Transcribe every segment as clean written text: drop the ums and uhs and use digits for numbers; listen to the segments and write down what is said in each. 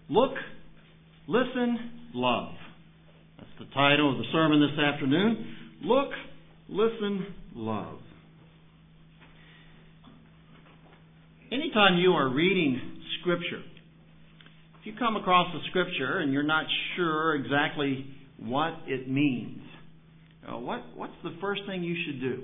Look, Listen, Love. That's the title of the sermon this afternoon. Look, Listen, Love. Anytime you are reading Scripture, if you come across a Scripture and you're not sure exactly what it means, what's the first thing you should do?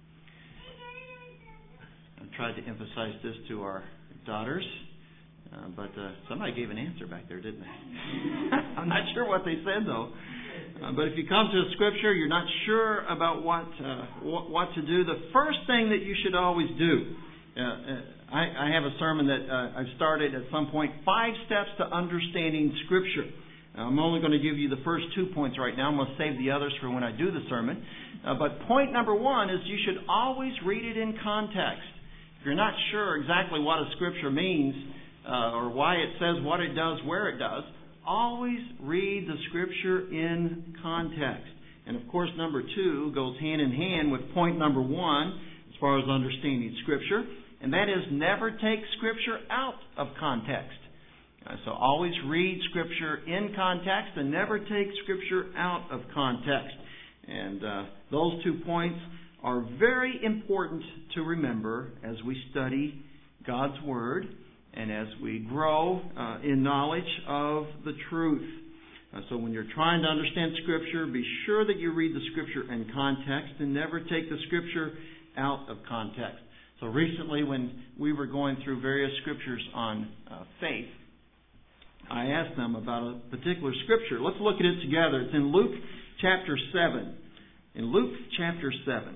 I tried to emphasize this to our daughters, but somebody gave an answer back there, didn't they? I'm not sure what they said, though. But if you come to a Scripture, you're not sure about what to do, the first thing that you should always do, I have a sermon that I've started at some point, 5 steps to understanding Scripture. I'm only going to give you the first 2 points right now. I'm going to save the others for when I do the sermon. But point number 1 is you should always read it in context. If you're not sure exactly what a Scripture means or why it says what it does, where it does, always read the Scripture in context. And of course, number 2 goes hand in hand with point number 1 as far as understanding Scripture. And that is never take Scripture out of context. So always read Scripture in context and never take Scripture out of context. And those 2 points are very important to remember as we study God's Word and as we grow in knowledge of the truth. So when you're trying to understand Scripture, be sure that you read the Scripture in context and never take the Scripture out of context. So recently when we were going through various Scriptures on faith, I asked them about a particular Scripture. Let's look at it together. It's in Luke chapter 7. In Luke chapter 7.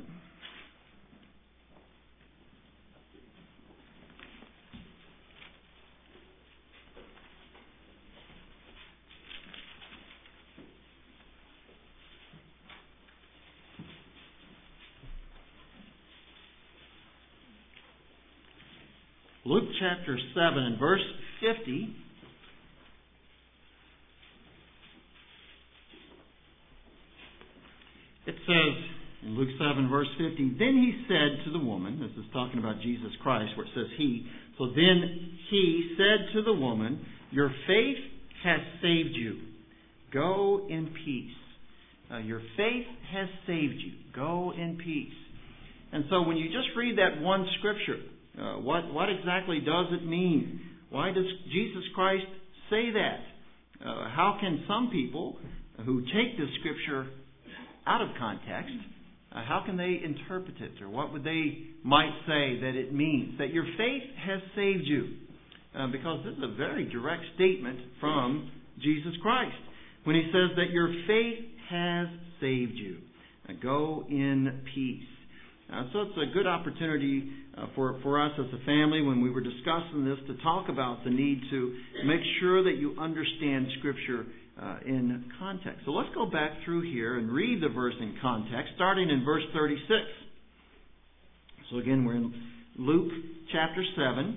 Luke chapter 7 and verse 50. It says in Luke 7 verse 50, Then he said to the woman, this is talking about Jesus Christ where it says he, so then he said to the woman, Your faith has saved you. Go in peace. Your faith has saved you. Go in peace. And so when you just read that one Scripture, what exactly does it mean? Why does Jesus Christ say that? How can some people who take this Scripture out of context, how can they interpret it? Or what would they might say that it means? That your faith has saved you. Because this is a very direct statement from Jesus Christ. When he says that your faith has saved you. Go in peace. So it's a good opportunity for us as a family when we were discussing this to talk about the need to make sure that you understand Scripture in context. So let's go back through here and read the verse in context, starting in verse 36. So again, we're in Luke chapter 7.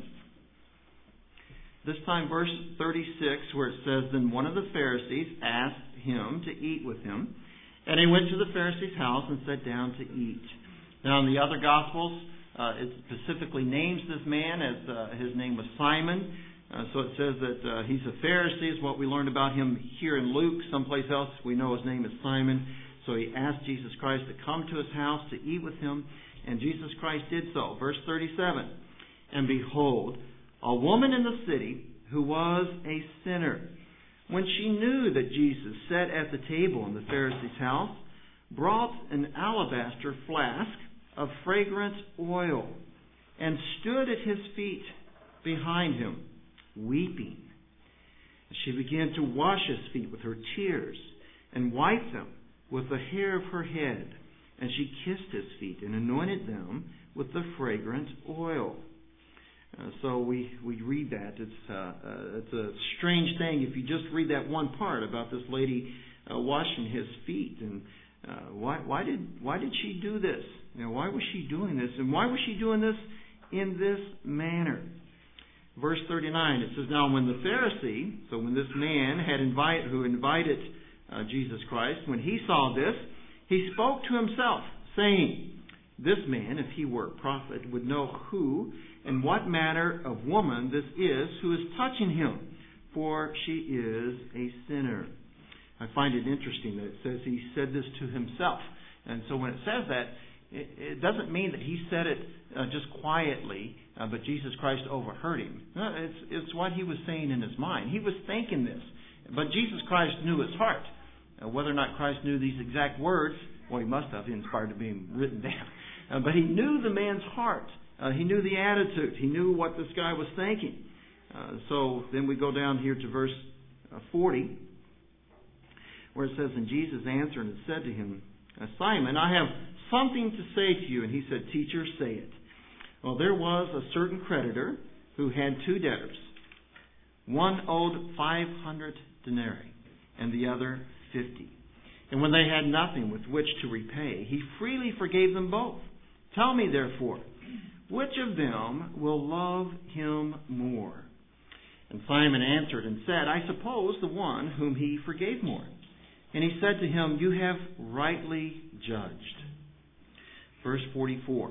This time verse 36 where it says, Then one of the Pharisees asked him to eat with him. And he went to the Pharisee's house and sat down to eat. Now in the other Gospels, it specifically names this man as his name was Simon. So it says that he's a Pharisee is what we learned about him here in Luke. Someplace else we know his name is Simon. So he asked Jesus Christ to come to his house to eat with him. And Jesus Christ did so. Verse 37. And behold, a woman in the city who was a sinner, when she knew that Jesus sat at the table in the Pharisee's house, brought an alabaster flask of fragrant oil and stood at his feet behind him, weeping. She began to wash his feet with her tears and wiped them with the hair of her head. And she kissed his feet and anointed them with the fragrant oil. So we read that. It's a strange thing if you just read that one part about this lady washing his feet. And why did she do this? Why was she doing this? And why was she doing this in this manner? Verse 39, it says, Now when the Pharisee, so when this man who invited Jesus Christ, when he saw this, he spoke to himself, saying, This man, if he were a prophet, would know who and what manner of woman this is who is touching him, for she is a sinner. I find it interesting that it says he said this to himself. And so when it says that, it doesn't mean that he said it just quietly, but Jesus Christ overheard him. No, it's what he was saying in his mind. He was thinking this. But Jesus Christ knew his heart. Whether or not Christ knew these exact words, well, he must have, inspired to being written down. But he knew the man's heart. He knew the attitude. He knew what this guy was thinking. So then we go down here to verse 40, where it says, And Jesus answered and said to him, Simon, I have something to say to you. And he said, Teacher, say it. Well, there was a certain creditor who had 2 debtors. One owed 500 denarii, and the other 50. And when they had nothing with which to repay, he freely forgave them both. Tell me, therefore, which of them will love him more? And Simon answered and said, I suppose the one whom he forgave more. And he said to him, You have rightly judged. Verse 44.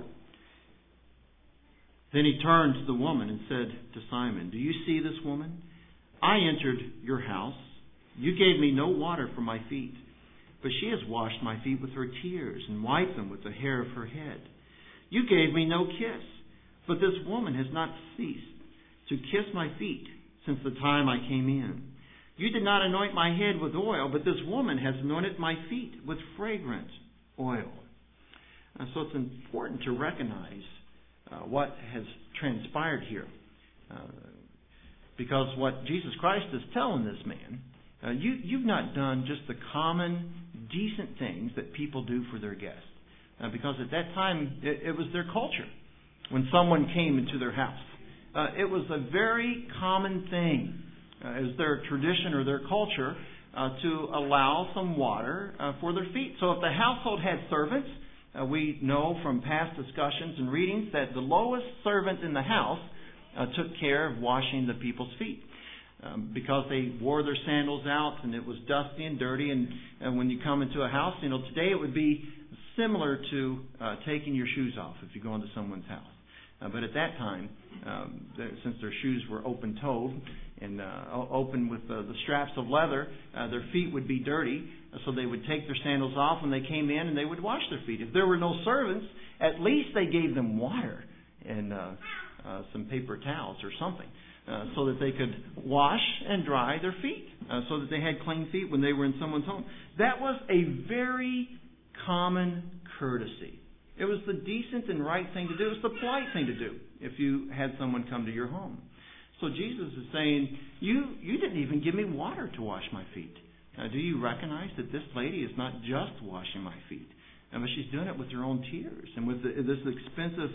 Then he turned to the woman and said to Simon, Do you see this woman? I entered your house. You gave me no water for my feet, but she has washed my feet with her tears and wiped them with the hair of her head. You gave me no kiss, but this woman has not ceased to kiss my feet since the time I came in. You did not anoint my head with oil, but this woman has anointed my feet with fragrant oil. So it's important to recognize what has transpired here. Because what Jesus Christ is telling this man, you've not done just the common, decent things that people do for their guests. Because at that time, it was their culture when someone came into their house. It was a very common thing, as their tradition or their culture, to allow some water for their feet. So if the household had servants, we know from past discussions and readings that the lowest servant in the house took care of washing the people's feet. Because they wore their sandals out and it was dusty and dirty. And when you come into a house, today it would be similar to taking your shoes off if you go into someone's house. But at that time, since their shoes were open-toed and open with the straps of leather, their feet would be dirty. So they would take their sandals off when they came in and they would wash their feet. If there were no servants, at least they gave them water and some paper towels or something so that they could wash and dry their feet so that they had clean feet when they were in someone's home. That was a very common courtesy. It was the decent and right thing to do. It was the polite thing to do if you had someone come to your home. So Jesus is saying, you didn't even give me water to wash my feet. Do you recognize that this lady is not just washing my feet, but she's doing it with her own tears and with this expensive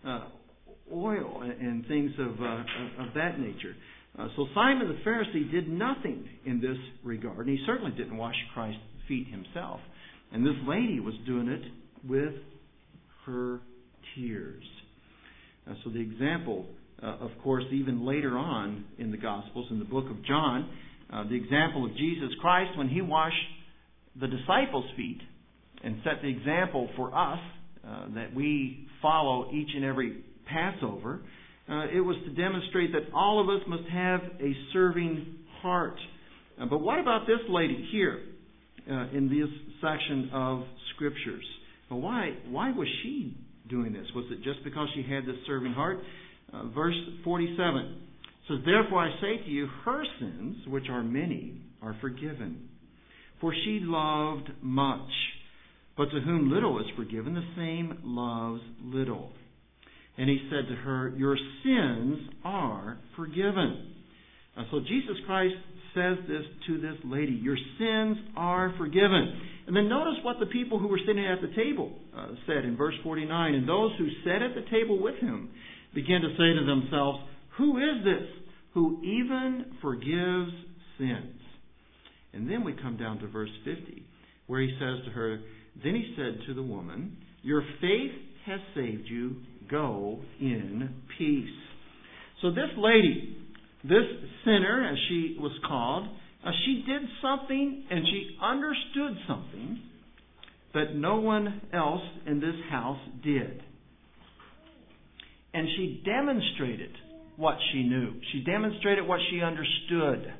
oil and things of that nature. So Simon the Pharisee did nothing in this regard, and he certainly didn't wash Christ's feet himself. And this lady was doing it with her tears. So the example, of course, even later on in the Gospels, in the book of John, the example of Jesus Christ when he washed the disciples' feet and set the example for us that we follow each and every Passover, it was to demonstrate that all of us must have a serving heart. But what about this lady here in this section of Scriptures? Well, why was she doing this? Was it just because she had this serving heart? Verse 47 says, Therefore I say to you, her sins, which are many, are forgiven. For she loved much. But to whom little is forgiven, the same loves little. And he said to her, Your sins are forgiven. So Jesus Christ says this to this lady, Your sins are forgiven. And then notice what the people who were sitting at the table said in verse 49. And those who sat at the table with him began to say to themselves, Who is this who even forgives sins? And then we come down to verse 50, where he says to her, Then he said to the woman, Your faith has saved you. Go in peace. So this lady, this sinner, as she was called, she did something and she understood something that no one else in this house did. And she demonstrated what she knew. She demonstrated what she understood.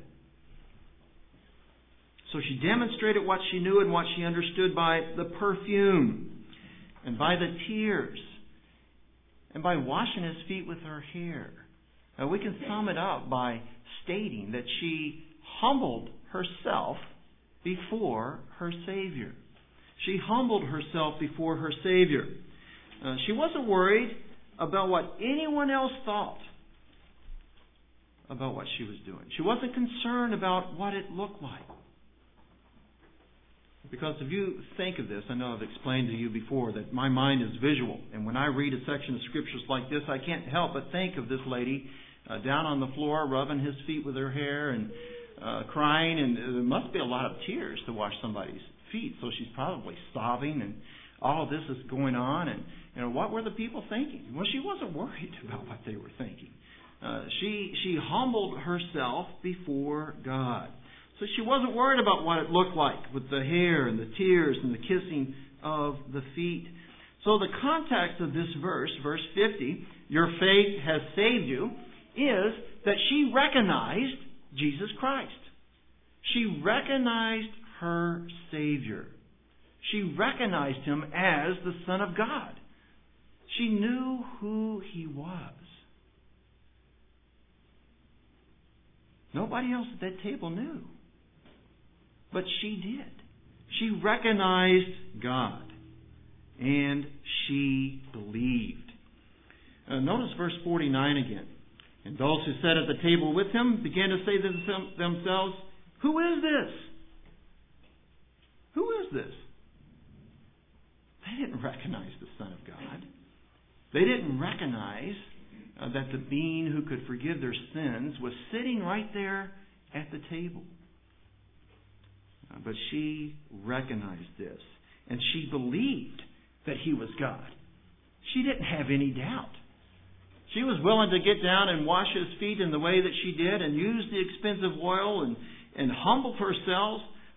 So she demonstrated what she knew and what she understood by the perfume and by the tears and by washing His feet with her hair. Now we can sum it up by stating that she humbled herself before her Savior. She humbled herself before her Savior. She wasn't worried about what anyone else thought about what she was doing. She wasn't concerned about what it looked like. Because if you think of this, I know I've explained to you before that my mind is visual. And when I read a section of scriptures like this, I can't help but think of this lady down on the floor, rubbing His feet with her hair and crying. And there must be a lot of tears to wash somebody's feet. So she's probably sobbing and all of this is going on. And what were the people thinking? Well, she wasn't worried about what they were thinking. She humbled herself before God. So she wasn't worried about what it looked like with the hair and the tears and the kissing of the feet. So the context of this verse, verse 50, your faith has saved you, is that she recognized Jesus Christ. She recognized her Savior. She recognized Him as the Son of God. She knew who He was. Nobody else at that table knew. But she did. She recognized God. And she believed. Notice verse 49 again. And those who sat at the table with Him began to say to themselves, who is this? Who is this? They didn't recognize the Son of God. They didn't recognize that the being who could forgive their sins was sitting right there at the table. But she recognized this. And she believed that He was God. She didn't have any doubt. She was willing to get down and wash His feet in the way that she did and use the expensive oil and humble herself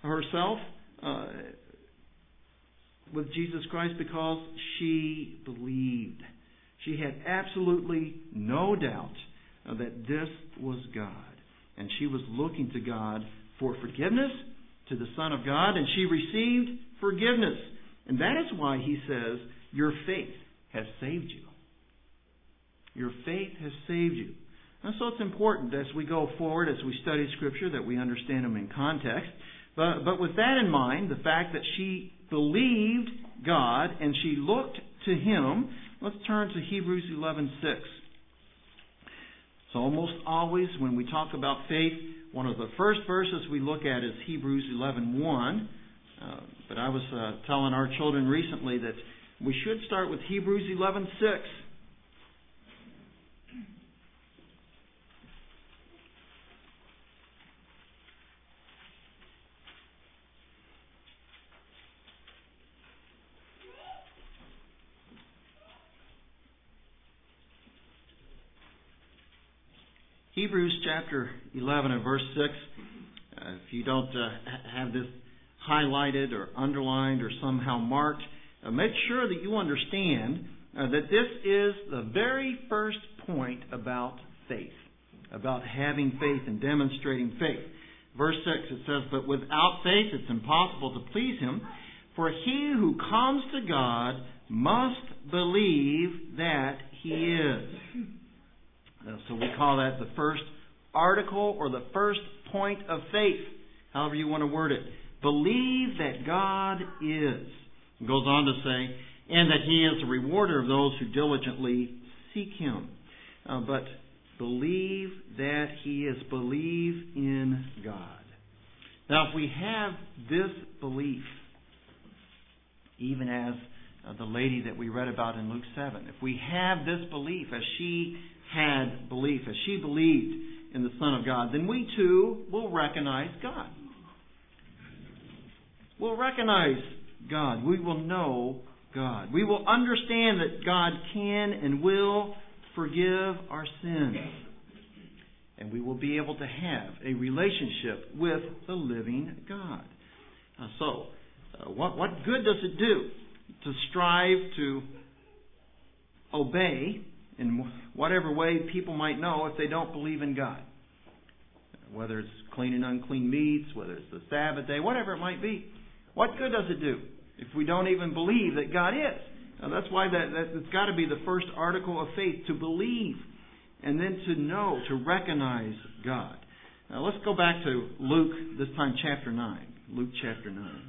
with Jesus Christ because she believed. She had absolutely no doubt that this was God. And she was looking to God for forgiveness, to the Son of God, and she received forgiveness. And that is why He says, your faith has saved you. Your faith has saved you. And so it's important as we go forward, as we study Scripture, that we understand them in context. But with that in mind, the fact that she believed God and she looked to Him, let's turn to Hebrews 11:6. So almost always when we talk about faith, one of the first verses we look at is Hebrews 11:1. But I was telling our children recently that we should start with Hebrews 11:6. Hebrews chapter 11 and verse 6. If you don't have this highlighted or underlined or somehow marked, make sure that you understand that this is the very first point about faith, about having faith and demonstrating faith. Verse 6, it says, but without faith it's impossible to please Him, for he who comes to God must believe that He is. So we call that the first article or the first point of faith, however you want to word it. Believe that God is. It goes on to say, and that He is a rewarder of those who diligently seek Him. But believe that He is. Believe in God. Now, if we have this belief, even as the lady that we read about in Luke 7, if we have this belief as she had belief, as she believed in the Son of God, then we too will recognize God. We'll recognize God. We will know God. We will understand that God can and will forgive our sins. And we will be able to have a relationship with the living God. What good does it do to strive to obey in whatever way people might know if they don't believe in God. Whether it's clean and unclean meats, whether it's the Sabbath day, whatever it might be. What good does it do if we don't even believe that God is? Now, that's why that's got to be the first article of faith, to believe and then to know, to recognize God. Now let's go back to Luke, this time chapter 9. Luke chapter 9.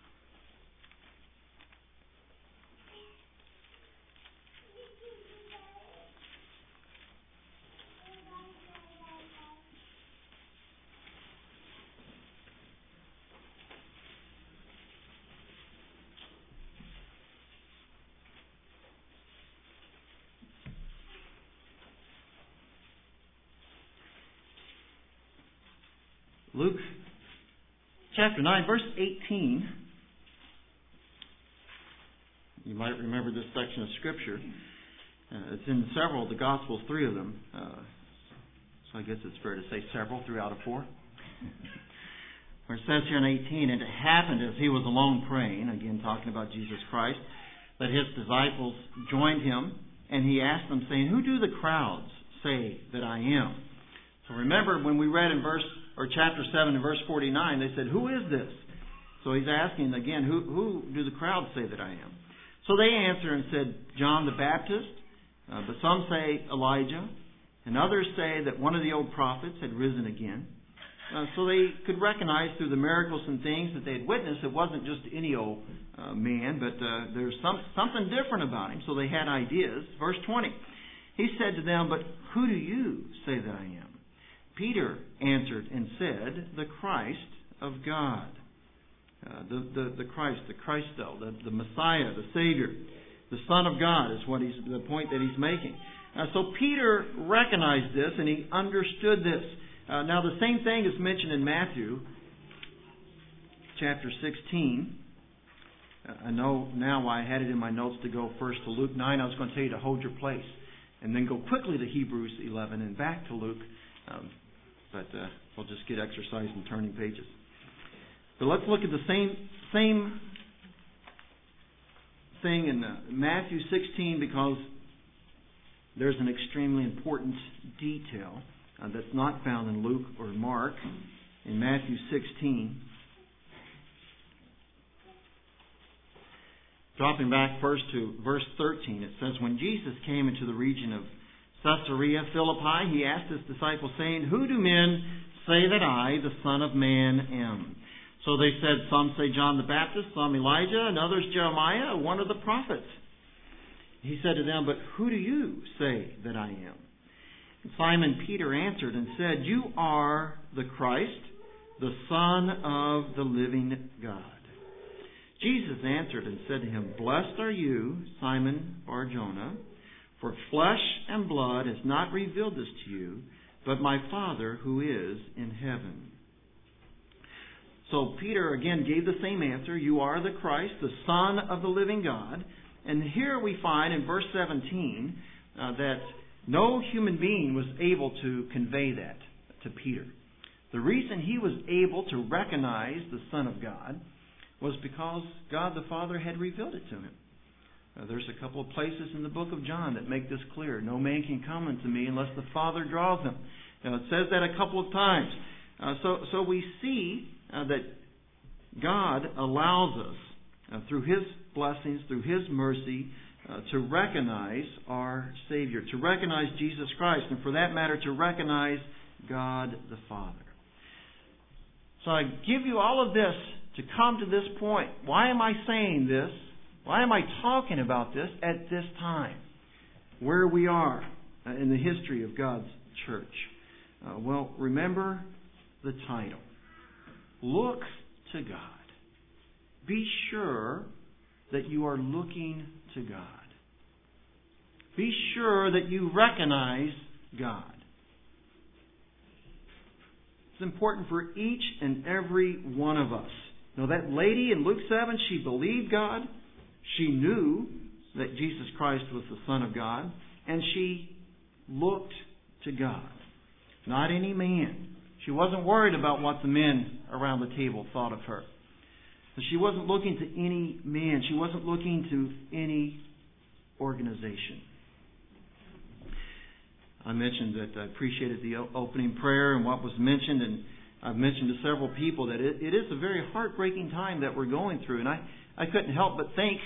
Luke chapter 9, verse 18. You might remember this section of Scripture. It's in several of the Gospels, 3 of them. So I guess it's fair to say several, 3 out of 4. Where it says here in 18, "And it happened as he was alone praying," again talking about Jesus Christ, "that his disciples joined him, and he asked them, saying, 'Who do the crowds say that I am?'" So remember when we read in chapter 7 and verse 49, they said, "Who is this?" So he's asking again, who do the crowd say that I am? So they answered and said, "John the Baptist, but some say Elijah, and others say that one of the old prophets had risen again." So they could recognize through the miracles and things that they had witnessed, it wasn't just any old man, but there's something different about him. So they had ideas. Verse 20, he said to them, "But who do you say that I am?" Peter answered and said, "The Christ of God." The Christ, the Christo, the Messiah, the Savior, the Son of God is the point that he's making. So Peter recognized this and he understood this. Now the same thing is mentioned in Matthew chapter 16. I know now why I had it in my notes to go first to Luke 9. I was going to tell you to hold your place and then go quickly to Hebrews 11 and back to Luke. But we'll just get exercise in turning pages. But let's look at the same thing in Matthew 16, because there's an extremely important detail that's not found in Luke or Mark. In Matthew 16, dropping back first to verse 13, it says, "When Jesus came into the region of Caesarea Philippi, he asked his disciples, saying, 'Who do men say that I, the Son of Man, am?' So they said, 'Some say John the Baptist, some Elijah, and others Jeremiah, one of the prophets.' He said to them, 'But who do you say that I am?' And Simon Peter answered and said, 'You are the Christ, the Son of the living God.' Jesus answered and said to him, 'Blessed are you, Simon Bar-Jonah, for flesh and blood has not revealed this to you, but my Father who is in heaven.'" So Peter again gave the same answer. You are the Christ, the Son of the living God. And here we find in verse 17 that no human being was able to convey that to Peter. The reason he was able to recognize the Son of God was because God the Father had revealed it to him. There's a couple of places in the book of John that make this clear. No man can come unto me unless the Father draws him. It says that a couple of times. So we see that God allows us, through His blessings, through His mercy, to recognize our Savior, to recognize Jesus Christ, and for that matter, to recognize God the Father. So I give you all of this to come to this point. Why am I saying this? Why am I talking about this at this time? Where we are in the history of God's church. Well, remember the title. Look to God. Be sure that you are looking to God. Be sure that you recognize God. It's important for each and every one of us. Now, that lady in Luke 7, she believed God. She knew that Jesus Christ was the Son of God. And she looked to God. Not any man. She wasn't worried about what the men around the table thought of her. She wasn't looking to any man. She wasn't looking to any organization. I mentioned that I appreciated the opening prayer and what was mentioned, and I've mentioned to several people that it is a very heartbreaking time that we're going through, and I couldn't help but think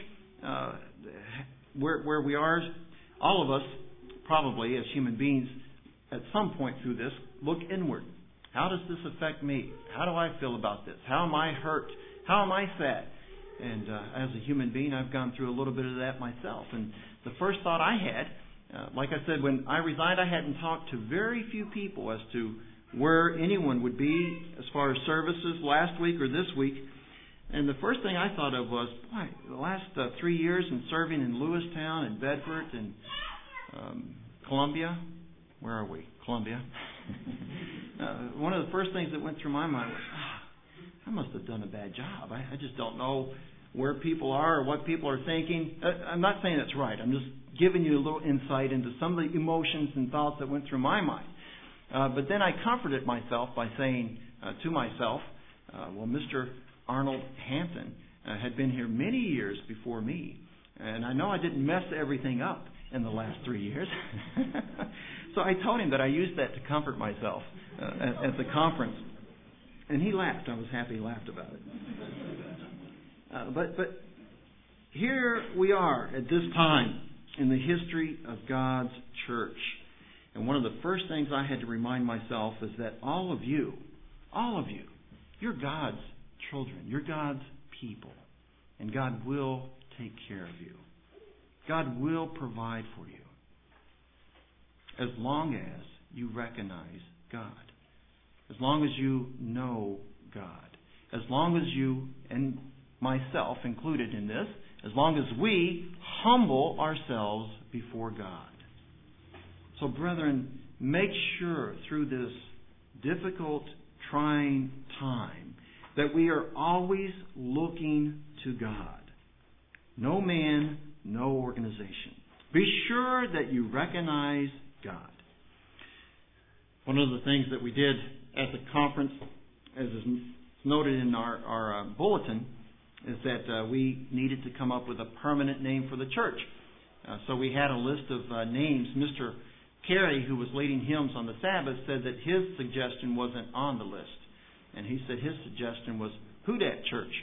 where we are, all of us, probably as human beings, at some point through this, look inward. How does this affect me? How do I feel about this? How am I hurt? How am I sad? And as a human being, I've gone through a little bit of that myself. And the first thought I had, like I said, when I resigned, I hadn't talked to very few people as to where anyone would be as far as services last week or this week. And the first thing I thought of was, boy, the last 3 years in serving in Lewistown and Bedford and Columbia. Where are we? Columbia. One of the first things that went through my mind was, I must have done a bad job. I just don't know where people are or what people are thinking. I'm not saying it's right. I'm just giving you a little insight into some of the emotions and thoughts that went through my mind. But then I comforted myself by saying to myself, well, Mr. Arnold Hampton had been here many years before me. And I know I didn't mess everything up in the last 3 years. So I told him that I used that to comfort myself at the conference. And he laughed. I was happy he laughed about it. But here we are at this time in the history of God's church. And one of the first things I had to remind myself is that all of you, you're God's children. You're God's people. And God will take care of you. God will provide for you. As long as you recognize God. As long as you know God. As long as you, and myself included in this, as long as we humble ourselves before God. So, brethren, make sure through this difficult, trying time that we are always looking to God. No man, no organization. Be sure that you recognize God. One of the things that we did at the conference, as is noted in our bulletin, is that we needed to come up with a permanent name for the church. So we had a list of names. Mr. Carey, who was leading hymns on the Sabbath, said that his suggestion wasn't on the list. And he said his suggestion was Who Dat Church.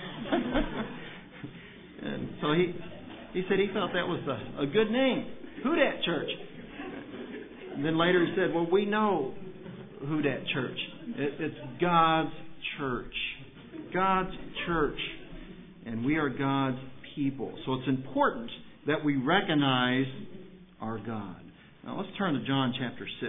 And so he said he felt that was a good name, Who Dat Church. And then later he said, well, we know Who Dat Church. It's God's church. God's church. And we are God's people. So it's important that we recognize our God. Now let's turn to John chapter 6.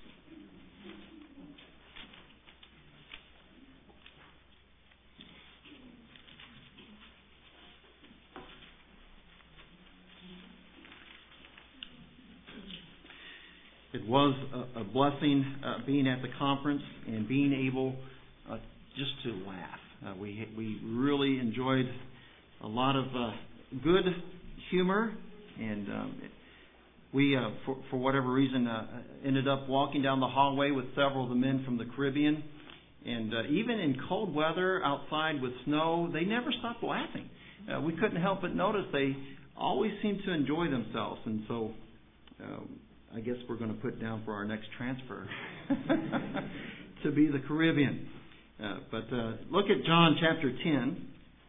It was a blessing being at the conference and being able just to laugh. We really enjoyed a lot of good humor, and we, for whatever reason, ended up walking down the hallway with several of the men from the Caribbean. And even in cold weather outside with snow, they never stopped laughing. We couldn't help but notice they always seemed to enjoy themselves. And so I guess we're going to put down for our next transfer to be the Caribbean. But look at John chapter 10.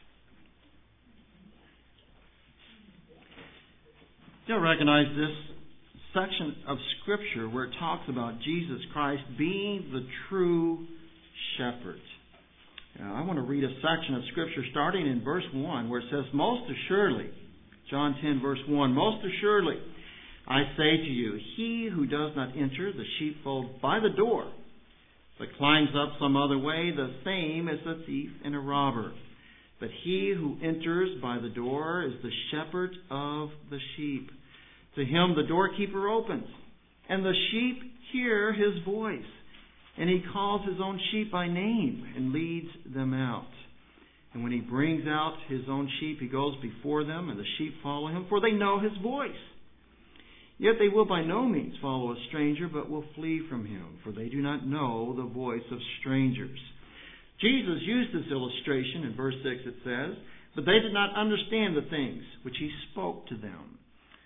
You'll recognize this section of Scripture where it talks about Jesus Christ being the true shepherd. Now, I want to read a section of Scripture starting in verse 1 where it says, Most assuredly, John 10 verse 1, Most assuredly, I say to you, he who does not enter the sheepfold by the door, but climbs up some other way, the same is a thief and a robber. But he who enters by the door is the shepherd of the sheep. To him the doorkeeper opens, and the sheep hear his voice. And he calls his own sheep by name and leads them out. And when he brings out his own sheep, he goes before them, and the sheep follow him, for they know his voice. Yet they will by no means follow a stranger, but will flee from him, for they do not know the voice of strangers. Jesus used this illustration in verse 6, it says, but they did not understand the things which he spoke to them.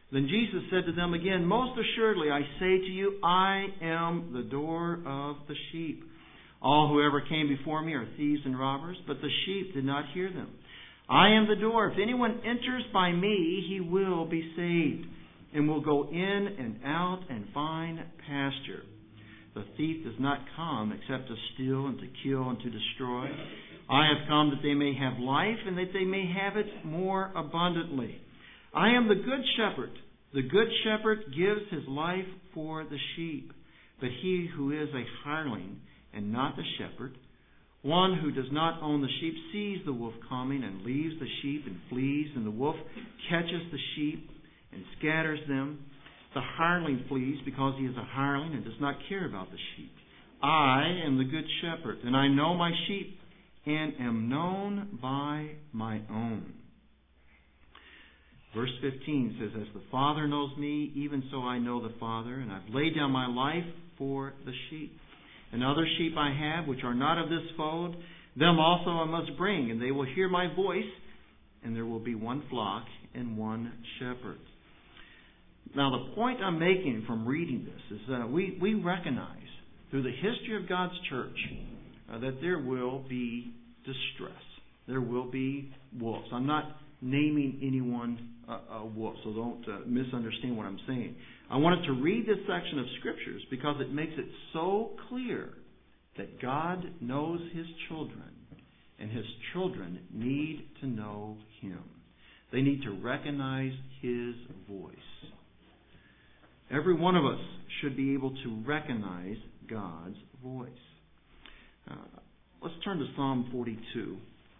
Then Jesus said to them again, Most assuredly I say to you, I am the door of the sheep. All who ever came before me are thieves and robbers, but the sheep did not hear them. I am the door. If anyone enters by me, he will be saved, and will go in and out and find pasture. The thief does not come except to steal and to kill and to destroy. I have come that they may have life, and that they may have it more abundantly. I am the good shepherd. The good shepherd gives his life for the sheep. But he who is a hireling and not the shepherd, one who does not own the sheep, sees the wolf coming and leaves the sheep and flees, and the wolf catches the sheep and scatters them. The hireling flees because he is a hireling and does not care about the sheep. I am the good shepherd, and I know my sheep and am known by my own. Verse 15 says, As the Father knows me, even so I know the Father, and I've laid down my life for the sheep. And other sheep I have, which are not of this fold, them also I must bring, and they will hear my voice, and there will be one flock and one shepherd. Now, the point I'm making from reading this is that we recognize through the history of God's church that there will be distress. There will be wolves. I'm not naming anyone a wolf, so don't misunderstand what I'm saying. I wanted to read this section of Scriptures because it makes it so clear that God knows His children, and His children need to know Him. They need to recognize His voice. Every one of us should be able to recognize God's voice. Let's turn to Psalm 42.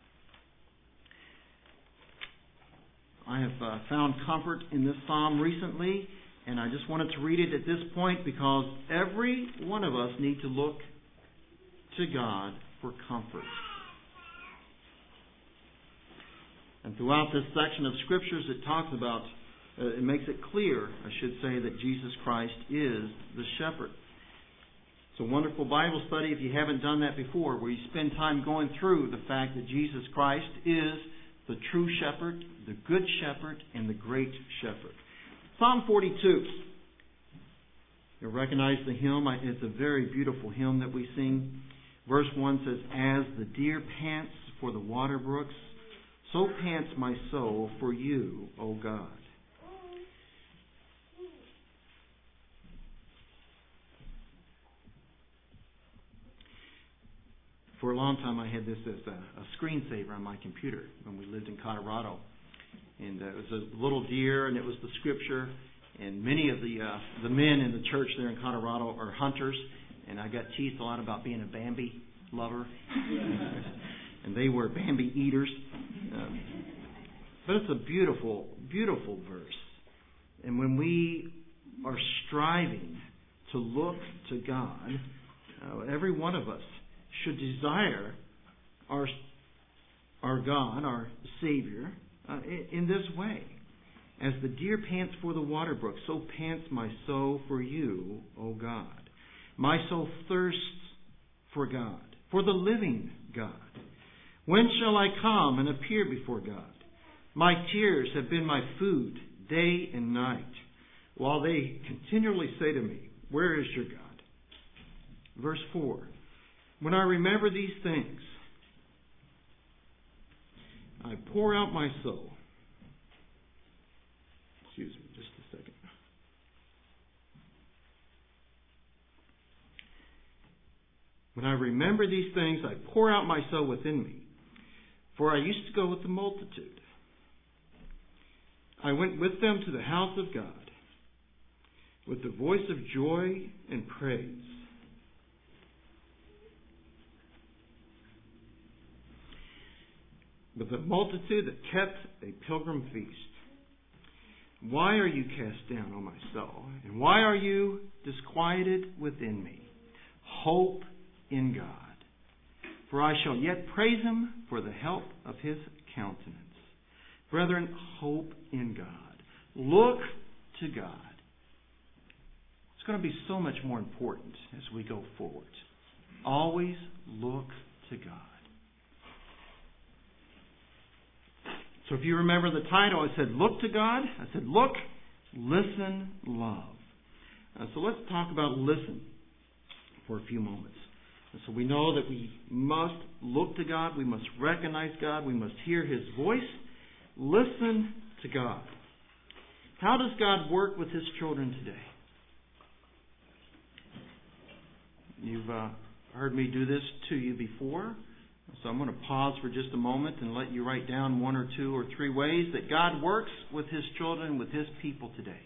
I have found comfort in this psalm recently, and I just wanted to read it at this point because every one of us need to look to God for comfort. And throughout this section of Scriptures, it talks about, it makes it clear, I should say, that Jesus Christ is the shepherd. It's a wonderful Bible study, if you haven't done that before, where you spend time going through the fact that Jesus Christ is the true shepherd, the good shepherd, and the great shepherd. Psalm 42. You'll recognize the hymn. It's a very beautiful hymn that we sing. Verse 1 says, As the deer pants for the water brooks, so pants my soul for you, O God. For a long time, I had this as a screensaver on my computer when we lived in Colorado. And it was a little deer, and it was the Scripture. And many of the men in the church there in Colorado are hunters. And I got teased a lot about being a Bambi lover. And they were Bambi eaters. But it's a beautiful, beautiful verse. And when we are striving to look to God, every one of us should desire our God, our Savior, in this way. As the deer pants for the water brook, so pants my soul for you, O God. My soul thirsts for God, for the living God. When shall I come and appear before God? My tears have been my food day and night, while they continually say to me, Where is your God? Verse 4. When I remember these things, I pour out my soul. Excuse me, just a second. When I remember these things, I pour out my soul within me. For I used to go with the multitude. I went with them to the house of God with the voice of joy and praise. With the multitude that kept a pilgrim feast. Why are you cast down, O my soul? And why are you disquieted within me? Hope in God. For I shall yet praise Him for the help of His countenance. Brethren, hope in God. Look to God. It's going to be so much more important as we go forward. Always look to God. So if you remember the title, I said, Look to God. I said, look Listen, love. So let's talk about listen for a few moments. So we know that we must look to God, we must recognize God, we must hear His voice. Listen to God. How does God work with His children today? You've heard me do this to you before, so I'm going to pause for just a moment and let you write down 1 or 2 or 3 ways that God works with His children, with His people today.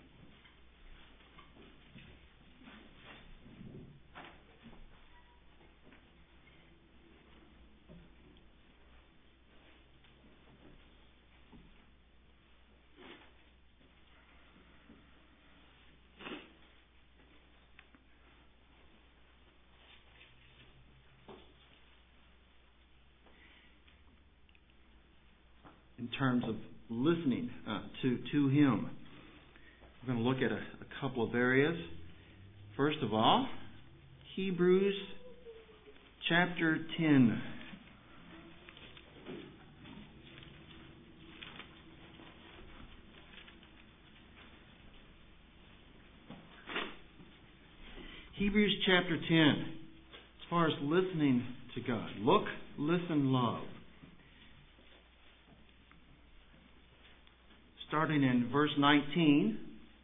In terms of listening to Him, we're going to look at a couple of areas. First of all, Hebrews chapter 10. Hebrews chapter 10. As far as listening to God. Look, listen, love. Starting in verse 19.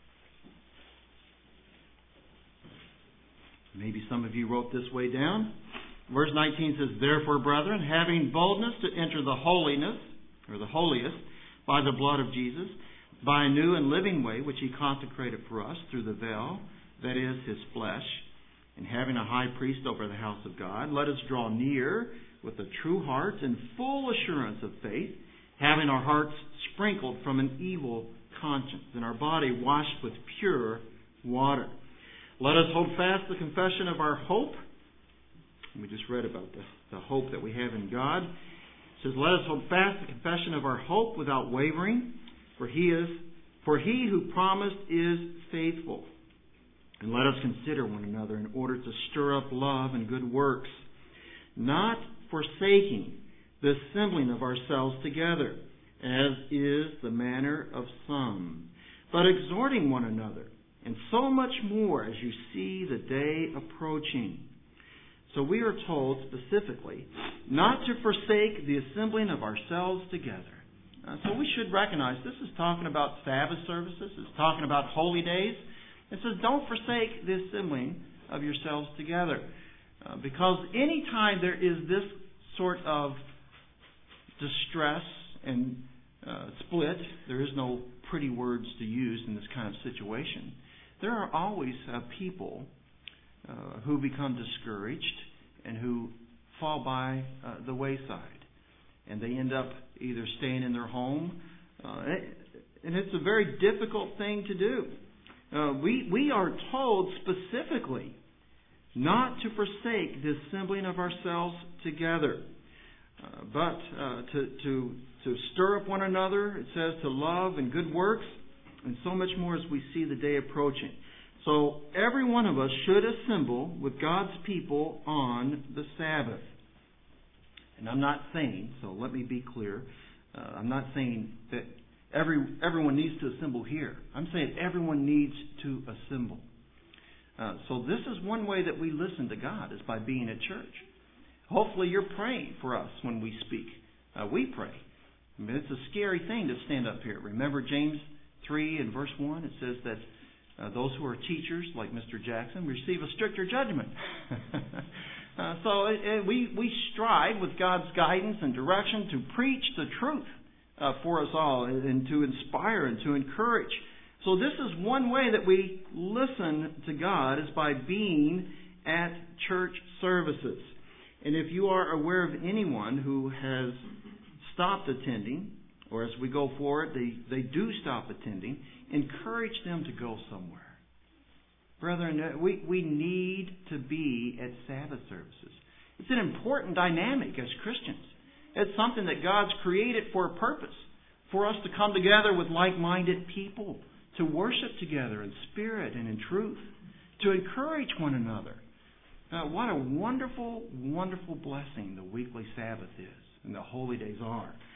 Maybe some of you wrote this way down. Verse 19 says, "Therefore, brethren, having boldness to enter the holiness, or the holiest, by the blood of Jesus, by a new and living way, which He consecrated for us through the veil, that is, His flesh, and having a high priest over the house of God, let us draw near with a true heart and full assurance of faith, having our hearts sprinkled from an evil conscience, and our body washed with pure water. Let us hold fast the confession of our hope." We just read about the hope that we have in God. It says, "Let us hold fast the confession of our hope without wavering, for He who promised is faithful. And let us consider one another in order to stir up love and good works, not forsaking the assembling of ourselves together, as is the manner of some, but exhorting one another, and so much more as you see the day approaching." So we are told specifically not to forsake the assembling of ourselves together. So we should recognize this is talking about Sabbath services. It's talking about holy days. It says don't forsake the assembling of yourselves together. Because any time there is this sort of distress and split, there is no pretty words to use in this kind of situation. There are always people who become discouraged and who fall by the wayside. And they end up either staying in their home. And it's a very difficult thing to do. We are told specifically not to forsake the assembling of ourselves together, but to stir up one another. It says to love and good works, and so much more as we see the day approaching. So every one of us should assemble with God's people on the Sabbath. And I'm not saying, so let me be clear, I'm not saying that everyone needs to assemble here. I'm saying everyone needs to assemble. So this is one way that we listen to God, is by being at church. Hopefully you're praying for us when we speak. We pray. I mean, it's a scary thing to stand up here. Remember James 3 and verse 1? It says that those who are teachers, like Mr. Jackson, receive a stricter judgment. We strive with God's guidance and direction to preach the truth for us all, and to inspire and to encourage. So this is one way that we listen to God, is by being at church services. And if you are aware of anyone who has stopped attending, or as we go forward, they do stop attending, encourage them to go somewhere. Brethren, we need to be at Sabbath services. It's an important dynamic as Christians. It's something that God's created for a purpose, for us to come together with like-minded people, to worship together in spirit and in truth, to encourage one another. What a wonderful, wonderful blessing the weekly Sabbath is, and the holy days are.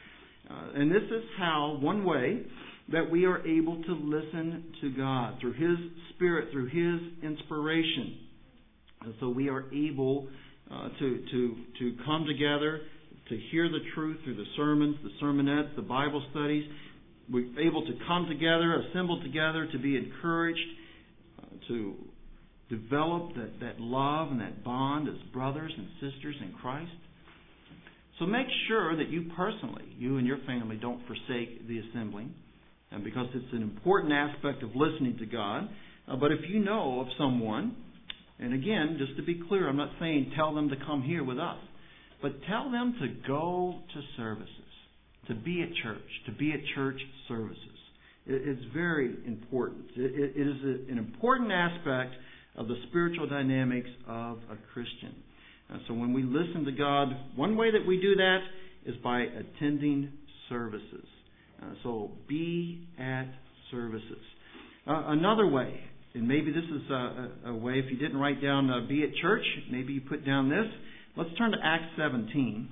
And this is how, one way, that we are able to listen to God through His Spirit, through His inspiration. And so we are able to come together, to hear the truth through the sermons, the sermonettes, the Bible studies. We're able to come together, assemble together, to be encouraged, to develop that love and that bond as brothers and sisters in Christ. So make sure that you personally, you and your family, don't forsake the assembling, and because it's an important aspect of listening to God. But if you know of someone, and again, just to be clear, I'm not saying tell them to come here with us, but tell them to go to services, to be at church services. It's very important. It is an important aspect of the spiritual dynamics of a Christian. So when we listen to God, one way that we do that is by attending services. So be at services. Another way, and maybe this is a way, if you didn't write down be at church, maybe you put down this. Let's turn to Acts 17.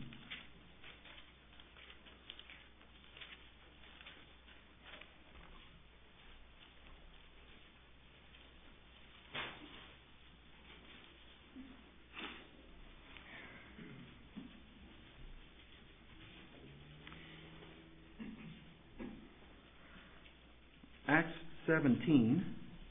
Acts 17.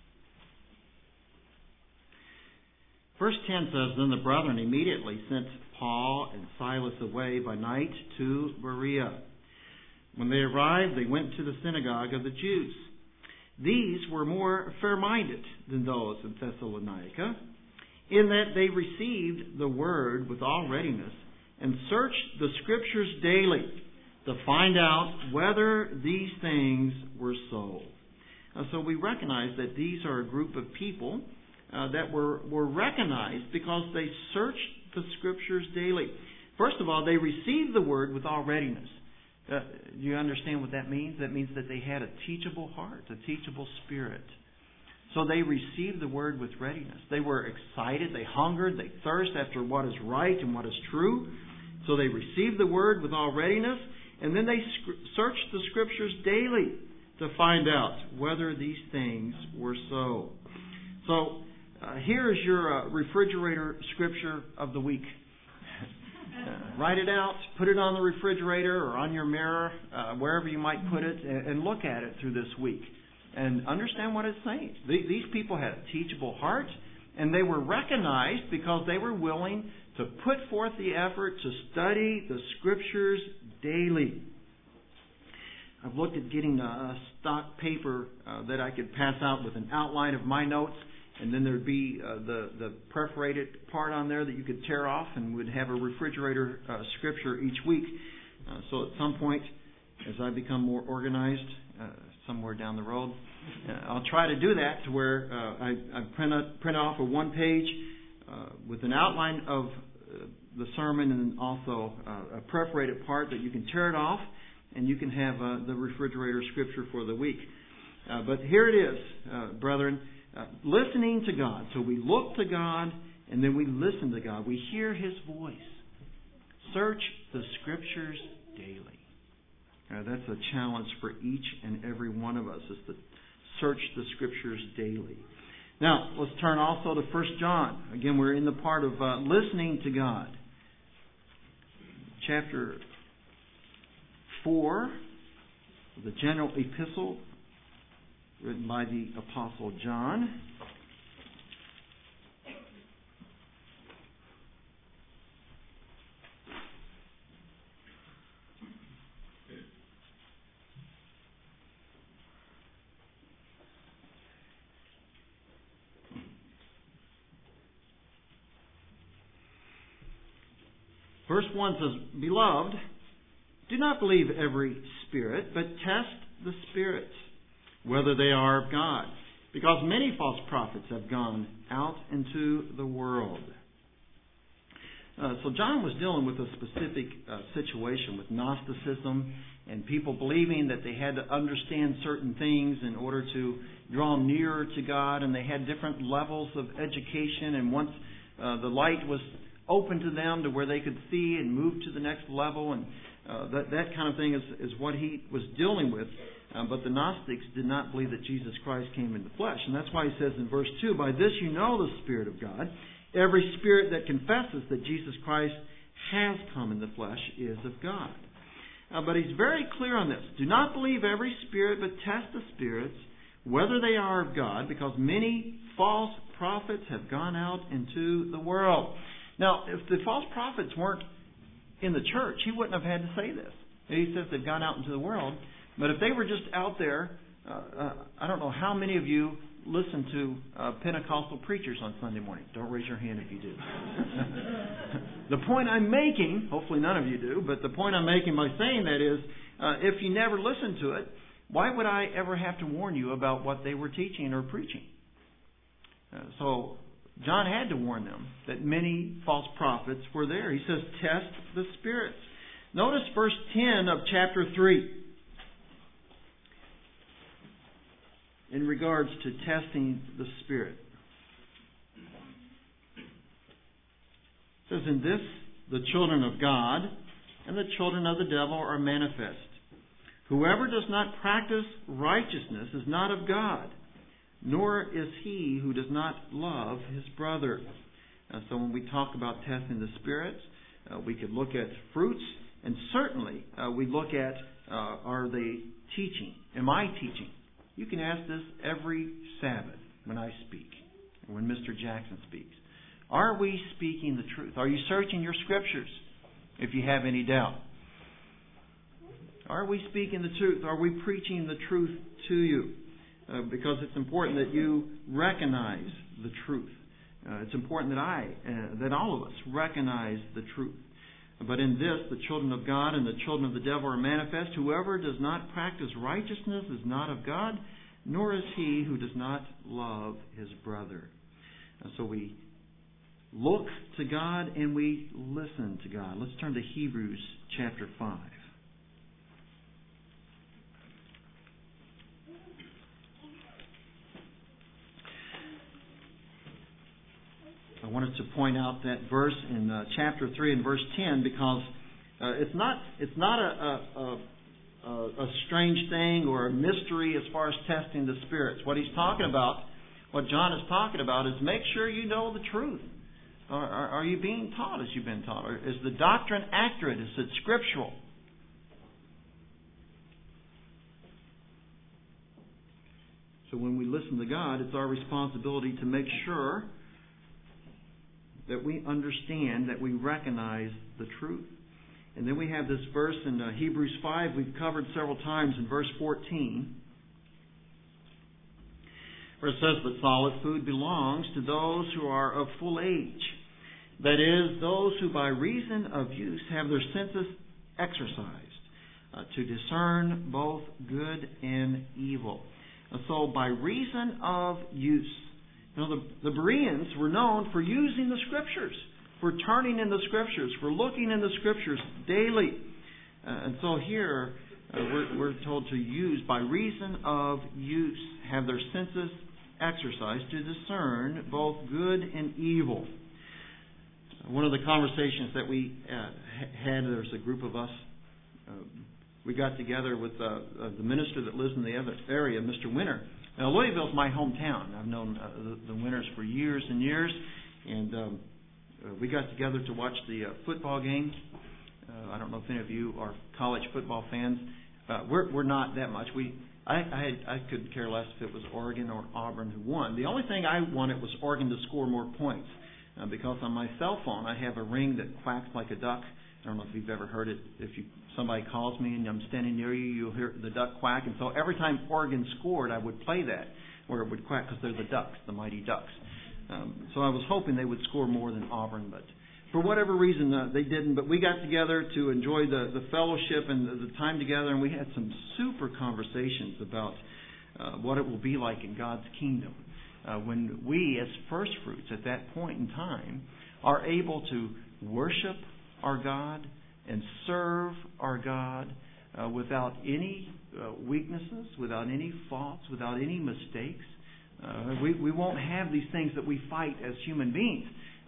Verse 10 says, Then the brethren immediately sent Paul and Silas away by night to Berea. When they arrived, they went to the synagogue of the Jews. These were more fair-minded than those in Thessalonica, in that they received the word with all readiness and searched the Scriptures daily to find out whether these things were so. So we recognize that these are a group of people that were recognized because they searched the Scriptures daily. First of all, they received the Word with all readiness. Do you understand what that means? That means that they had a teachable heart, a teachable spirit. So they received the Word with readiness. They were excited, they hungered, they thirsted after what is right and what is true. So they received the Word with all readiness, and then they searched the Scriptures daily to find out whether these things were so. So here is your refrigerator scripture of the week. Write it out, put it on the refrigerator or on your mirror, wherever you might put it, and look at it through this week. And understand what it's saying. These people had a teachable heart, and they were recognized because they were willing to put forth the effort to study the Scriptures daily. I've looked at getting a stock paper that I could pass out with an outline of my notes, and then there'd be the perforated part on there that you could tear off, and would have a refrigerator scripture each week. So at some point, as I become more organized, somewhere down the road, I'll try to do that to where I print off a one page with an outline of the sermon, and also a perforated part that you can tear it off, and you can have the refrigerator scripture for the week. But here it is, brethren, listening to God. So we look to God, and then we listen to God. We hear His voice. Search the Scriptures daily. That's a challenge for each and every one of us, is to search the Scriptures daily. Now, let's turn also to 1 John. Again, we're in the part of listening to God. Chapter 4, the general epistle written by the Apostle John. Verse 1 says, Beloved, do not believe every spirit, but test the spirits, whether they are of God, because many false prophets have gone out into the world. So John was dealing with a specific situation with Gnosticism and people believing that they had to understand certain things in order to draw nearer to God, and they had different levels of education, and once the light was open to them to where they could see and move to the next level, and that kind of thing is what he was dealing with. But the Gnostics did not believe that Jesus Christ came in the flesh. And that's why he says in verse 2, by this you know the Spirit of God. Every spirit that confesses that Jesus Christ has come in the flesh is of God. But he's very clear on this. Do not believe every spirit, but test the spirits, whether they are of God, because many false prophets have gone out into the world. Now, if the false prophets weren't in the church, he wouldn't have had to say this. He says they've gone out into the world. But if they were just out there, I don't know how many of you listen to Pentecostal preachers on Sunday morning. Don't raise your hand if you do. The point I'm making, hopefully none of you do, but the point I'm making by saying that is, if you never listen to it, why would I ever have to warn you about what they were teaching or preaching? So John had to warn them that many false prophets were there. He says, test the spirits. Notice verse 10 of chapter 3. In regards to testing the Spirit. It says, in this the children of God and the children of the devil are manifest. Whoever does not practice righteousness is not of God, nor is he who does not love his brother. So when we talk about testing the spirits, we could look at fruits, and certainly we look at, are they teaching? Am I teaching? You can ask this every Sabbath when I speak, or when Mr. Jackson speaks. Are we speaking the truth? Are you searching your scriptures if you have any doubt? Are we speaking the truth? Are we preaching the truth to you? Because it's important that you recognize the truth. It's important that all of us recognize the truth. But in this, the children of God and the children of the devil are manifest. Whoever does not practice righteousness is not of God, nor is he who does not love his brother. And so we look to God and we listen to God. Let's turn to Hebrews chapter 5. I wanted to point out that verse in chapter 3 and verse 10 because it's not a strange thing or a mystery as far as testing the spirits. What he's talking about, what John is talking about, is make sure you know the truth. Are you being taught as you've been taught? Or is the doctrine accurate? Is it scriptural? So when we listen to God, it's our responsibility to make sure that we understand, that we recognize the truth. And then we have this verse in Hebrews 5 we've covered several times in verse 14, where it says, but solid food belongs to those who are of full age. That is, those who by reason of use have their senses exercised to discern both good and evil. So by reason of use. You know, the Bereans were known for using the Scriptures, for turning in the Scriptures, for looking in the Scriptures daily. And so here we're told to use, by reason of use, have their senses exercised to discern both good and evil. One of the conversations that we had, there's a group of us, we got together with the minister that lives in the other area, Mr. Winter. Now, Louisville's my hometown. I've known the Winters for years and years, and we got together to watch the football game. I don't know if any of you are college football fans. We're not that much. I couldn't care less if it was Oregon or Auburn who won. The only thing I wanted was Oregon to score more points, because on my cell phone I have a ring that quacks like a duck. I don't know if you've ever heard it. If somebody calls me and I'm standing near you, you'll hear the duck quack. And so every time Oregon scored, I would play that, where it would quack, because they're the Ducks, the mighty Ducks. So I was hoping they would score more than Auburn, but for whatever reason they didn't. But we got together to enjoy the fellowship and the time together, and we had some super conversations about what it will be like in God's kingdom when we, as first fruits at that point in time, are able to worship our God and serve our God without any weaknesses, without any faults, without any mistakes. We won't have these things that we fight as human beings.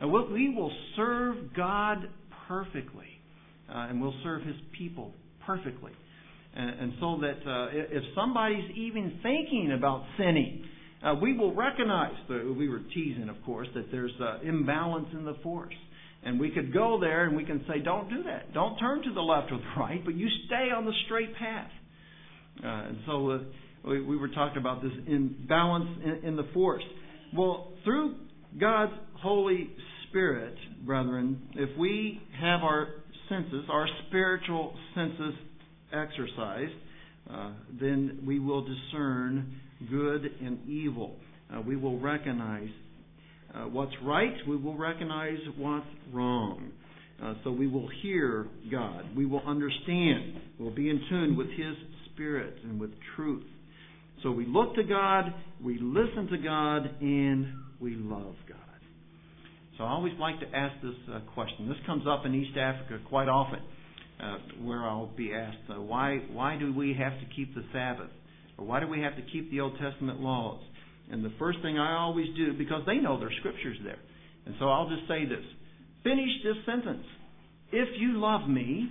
We will serve God perfectly, and we'll serve His people perfectly. And so that if somebody's even thinking about sinning, we will recognize, we were teasing, of course, that there's imbalance in the force. And we could go there and we can say, don't do that. Don't turn to the left or the right, but you stay on the straight path. And so we were talking about this imbalance in the force. Well, through God's Holy Spirit, brethren, if we have our senses, our spiritual senses exercised, then we will discern good and evil. We will recognize what's right. We will recognize what's wrong. So we will hear God. We will understand. We'll be in tune with His Spirit and with truth. So we look to God, we listen to God, and we love God. So I always like to ask this question. This comes up in East Africa quite often, where I'll be asked, why do we have to keep the Sabbath? Or why do we have to keep the Old Testament laws? And the first thing I always do, because they know there's scriptures there. And so I'll just say this. Finish this sentence. If you love me,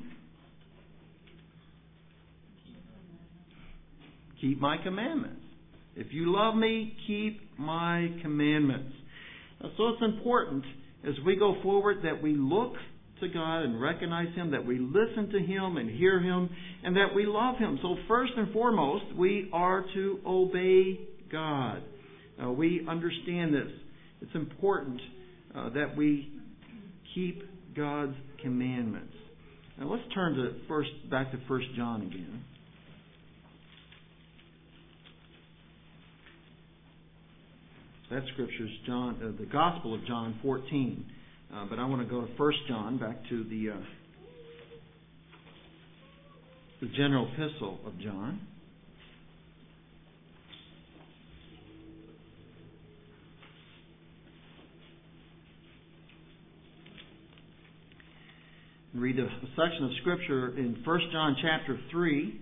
keep my commandments. If you love me, keep my commandments. So it's important as we go forward that we look to God and recognize Him, that we listen to Him and hear Him, and that we love Him. So first and foremost, we are to obey God. We understand this. It's important that we keep God's commandments. Now let's turn back to 1 John again. That scripture is the Gospel of John 14. But I want to go to 1 John, back to the general epistle of John. Read a section of Scripture in 1 John chapter 3.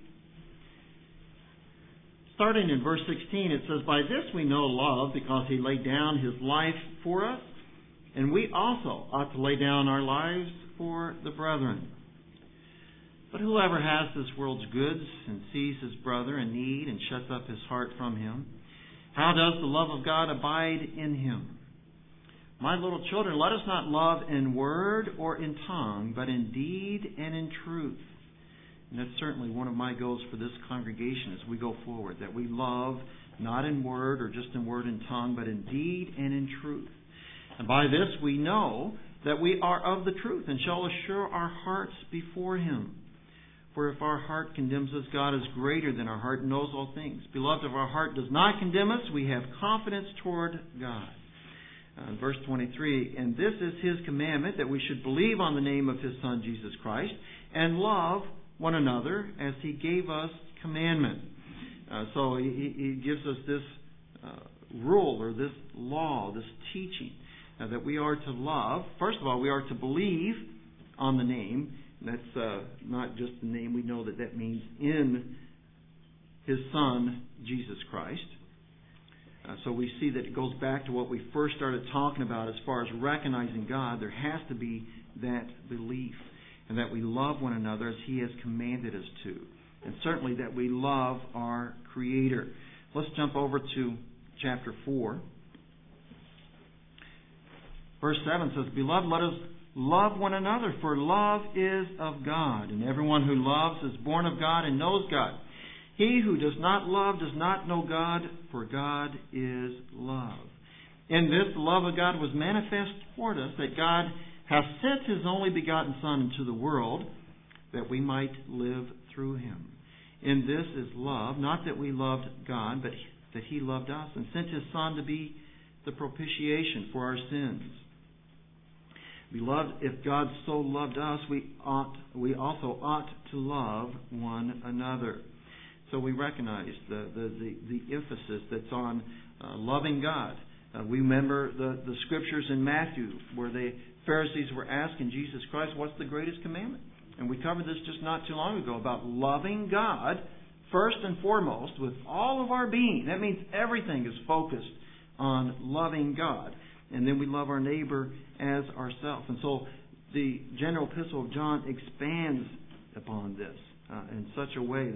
Starting in verse 16, it says, "By this we know love, because He laid down His life for us, and we also ought to lay down our lives for the brethren. But whoever has this world's goods and sees his brother in need and shuts up his heart from him, how does the love of God abide in him? My little children, let us not love in word or in tongue, but in deed and in truth." And that's certainly one of my goals for this congregation as we go forward, that we love not in word or just in word and tongue, but in deed and in truth. And by this we know that we are of the truth and shall assure our hearts before Him. For if our heart condemns us, God is greater than our heart and knows all things. Beloved, if our heart does not condemn us, we have confidence toward God. Verse 23, "And this is His commandment, that we should believe on the name of His Son, Jesus Christ, and love one another as He gave us commandment." So He gives us this rule or this law, this teaching, that we are to love. First of all, we are to believe on the name. And that's not just the name. We know that means in His Son, Jesus Christ. So we see that it goes back to what we first started talking about as far as recognizing God. There has to be that belief, and that we love one another as He has commanded us to. And certainly that we love our Creator. Let's jump over to chapter 4. Verse 7 says, "Beloved, let us love one another, for love is of God. And everyone who loves is born of God and knows God. He who does not love does not know God, for God is love. In this, the love of God was manifest toward us, that God hath sent His only begotten Son into the world, that we might live through Him. In this is love, not that we loved God, but that He loved us and sent His Son to be the propitiation for our sins. Beloved, if God so loved us, we also ought to love one another." So we recognize the emphasis that's on loving God. We remember the scriptures in Matthew where the Pharisees were asking Jesus Christ, "What's the greatest commandment?" And we covered this just not too long ago about loving God first and foremost with all of our being. That means everything is focused on loving God. and then we love our neighbor as ourselves. And so the general epistle of John expands upon this in such a way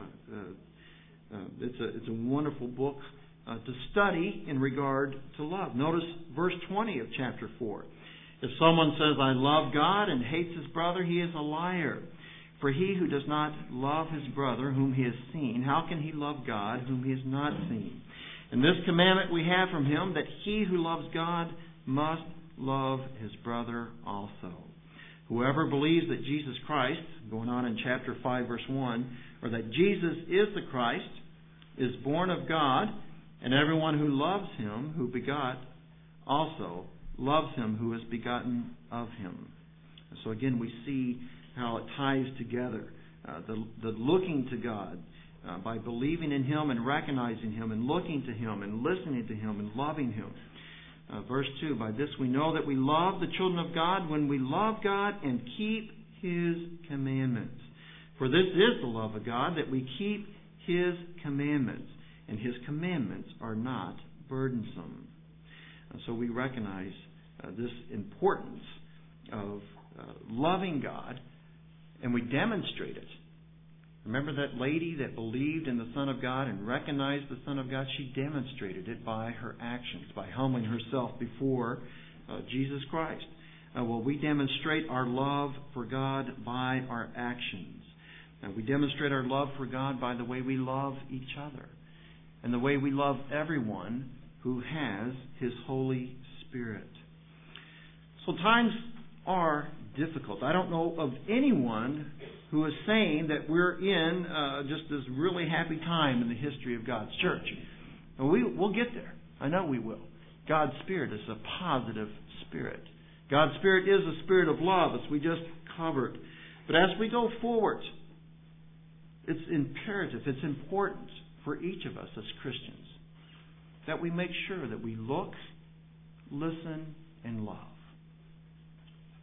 that's it's a wonderful book to study in regard to love. Notice verse 20 of chapter 4. If someone says, I love God, and hates his brother, he is a liar. For he who does not love his brother whom he has seen, how can he love God whom he has not seen? And this commandment we have from him, that he who loves God must love his brother also. Whoever believes that Jesus Christ, going on in chapter 5, verse 1, or that Jesus is the Christ, is born of God, and everyone who loves him who begot also loves him who is begotten of him. So again, we see how it ties together. The looking to God by believing in him and recognizing him and looking to him and listening to him and loving him. Verse 2, by this we know that we love the children of God when we love God and keep his commandments. For this is the love of God, that we keep his commandments, and his commandments are not burdensome. So we recognize this importance of loving God, and we demonstrate it. Remember that lady that believed in the Son of God and recognized the Son of God? She demonstrated it by her actions, by humbling herself before Jesus Christ. Well, we demonstrate our love for God by our actions. We demonstrate our love for God by the way we love each other and the way we love everyone who has his Holy Spirit. So times are difficult. I don't know of anyone who is saying that we're in just this really happy time in the history of God's church. And we'll get there. I know we will. God's Spirit is a positive Spirit. God's Spirit is a Spirit of love, as we just covered. But as we go forward, it's imperative, it's important for each of us as Christians that we make sure that we look, listen, and love.